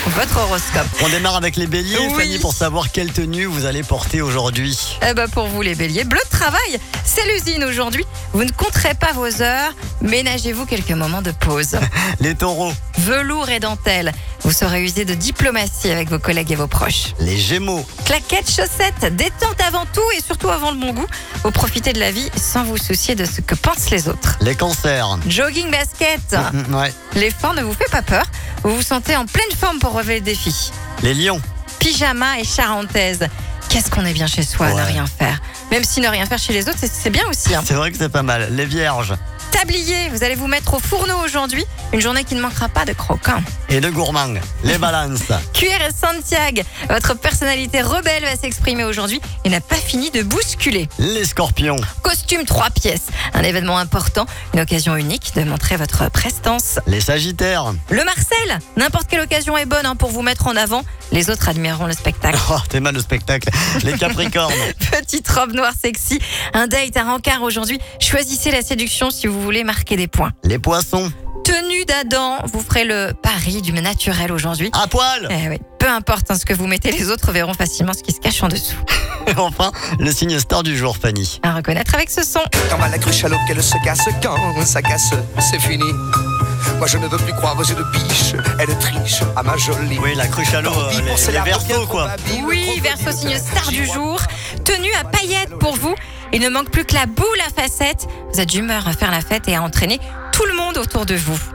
votre horoscope. On démarre avec les béliers, Oui. Fanny, pour savoir quelle tenue vous allez porter aujourd'hui. Pour vous les béliers, bleu de travail, c'est l'usine aujourd'hui. Vous ne compterez pas vos heures, ménagez-vous quelques moments de pause. Les taureaux, Velours et dentelle, vous saurez user de diplomatie avec vos collègues et vos proches. les gémeaux, Claquettes, chaussettes, détente avant tout et surtout avant le bon goût. Vous profitez de la vie sans vous soucier de ce que pensent les autres. les cancers. Jogging basket, Ouais. l'effort ne vous fait pas peur. Vous vous sentez en pleine forme pour relever le défi. Les lions, Pyjama et charentaise. Qu'est-ce qu'on est bien chez soi à ne Ouais. rien faire. Même si ne rien faire chez les autres, c'est bien aussi. c'est vrai que c'est pas mal. Les vierges Tablier, vous allez vous mettre au fourneau aujourd'hui. Une journée qui ne manquera pas de croquants. et de gourmands. Les balances, Cuir et Santiago, votre personnalité rebelle va s'exprimer aujourd'hui et n'a pas fini de bousculer. les scorpions, Costume 3 pièces, un événement important, une occasion unique de montrer votre prestance. les sagittaires. Le Marcel, n'importe quelle occasion est bonne pour vous mettre en avant. Les autres admireront le spectacle. Oh, t'es mal le spectacle. Les capricornes, Petite robe noire sexy, un date, un rencard aujourd'hui. Choisissez la séduction si vous voulez marquer des points. les poissons, Tenue d'Adam, vous ferez le pari du naturel aujourd'hui. à poil. Eh oui, peu importe ce que vous mettez, les autres verront facilement ce qui se cache en dessous. Et enfin, le signe star du jour, Fanny. À reconnaître avec ce son. Quand va la cruche à l'eau qu'elle se casse, quand ça casse, c'est fini. Moi je ne veux plus croire aux yeux de biche, elle triche à ma jolie. Oui, la cruche à l'eau, les versos, quoi. Oui, Verseau, signe star du jour. Tenue à paillettes pour vous. Il ne manque plus que la boule à facettes. Vous êtes d'humeur à faire la fête et à entraîner tout le monde autour de vous.